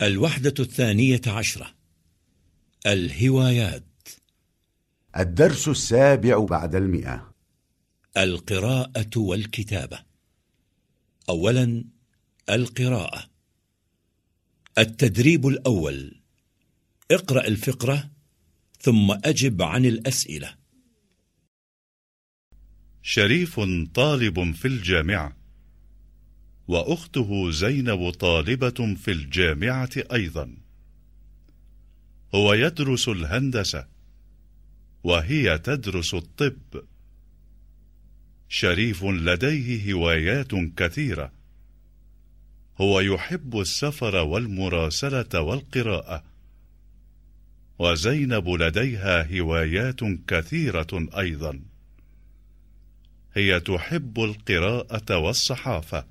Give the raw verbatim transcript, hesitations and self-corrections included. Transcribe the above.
الوحدة الثانية عشرة. الهوايات. الدرس السابع بعد المئة. القراءة والكتابة. أولا القراءة. التدريب الأول: اقرأ الفقرة ثم أجب عن الأسئلة. شريف طالب في الجامعة، وأخته زينب طالبة في الجامعة أيضا. هو يدرس الهندسة وهي تدرس الطب. شريف لديه هوايات كثيرة. هو يحب السفر والمراسلة والقراءة. وزينب لديها هوايات كثيرة أيضا. هي تحب القراءة والصحافة.